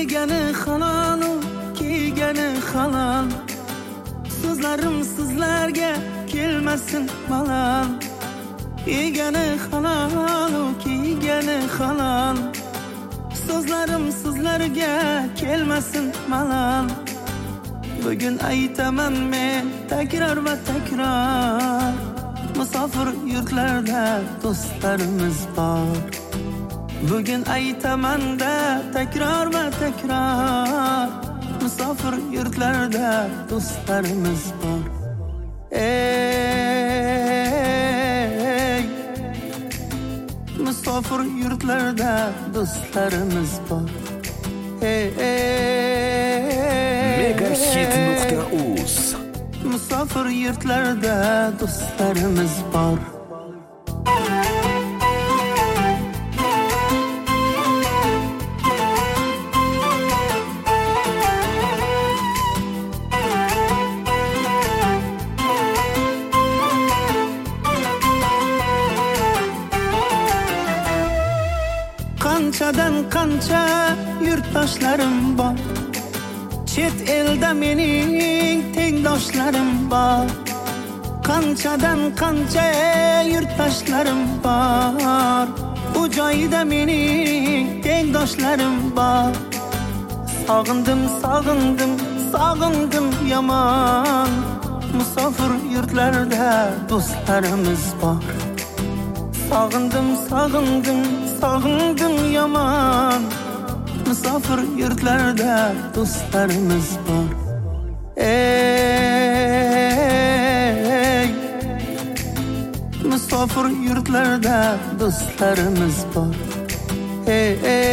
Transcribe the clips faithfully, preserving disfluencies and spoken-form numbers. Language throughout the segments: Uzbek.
Yeygani halol, kiygani halol. So'zlarim sizlarga kelmasin malol. Yeygani halol, kiygani halol. So'zlarim sizlarga kelmasin malol. Bugün aytaman men takrar va takrar. Musofir yurtlarda do'stlarimiz bor. Bugün aytaman da takrar va takrar. Musofir yurtlarda do'stlarimiz bor. Ey, musofir yurtlarda do'stlarimiz bor. Ey, Megahit nokta uz. Musofir yurtlarda do'stlarimiz bor. Qanchadan qancha yurtdoshlarim bor. Chet elda mening tengdoshlarim bor. Qanchadan qancha yurtdoshlarim bor. U joyda mening tengdoshlarim bor. Sog'indim, sog'indim, sog'indim yomon. Musofir yurtlarda do'stlarimiz bor. Sog'indim, sog'indim, sog'indim yomon. Musofir yurtlarda do'stlarimiz bor. Ey, musofir yurtlarda do'stlarimiz bor. Ey,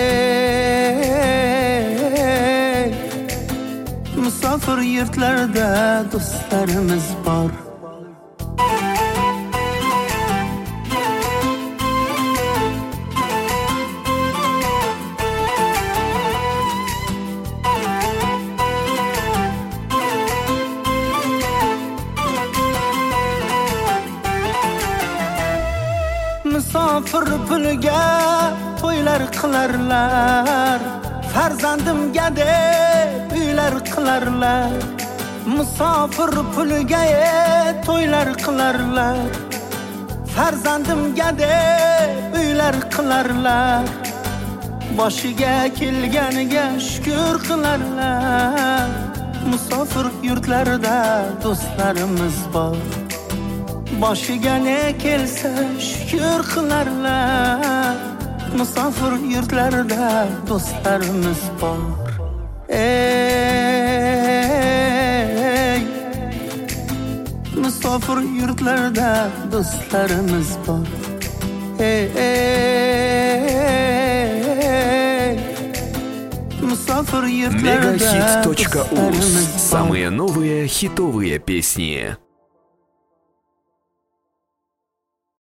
ey, musofir yurtlarda do'stlarimiz bor. Musofir puliga to'ylar qilarlar. Farzandimga deb uylar qilarlar. Musofir puliga to'ylar qilarlar. Farzandimga deb uylar qilarlar. Boshiga kelganiga shukr qilarlar. Musofir yurtlarda do'stlarimiz bor. Boshiga ne kelsa shukr qilarlar. Musofir yurtlarda do'stlarimiz bor. Ey, musofir yurtlarda do'stlarimiz bor. Ey, ey, musofir yurtlarda Megahit точка uz. do'stlarimiz bor. Самые новые хитовые песни.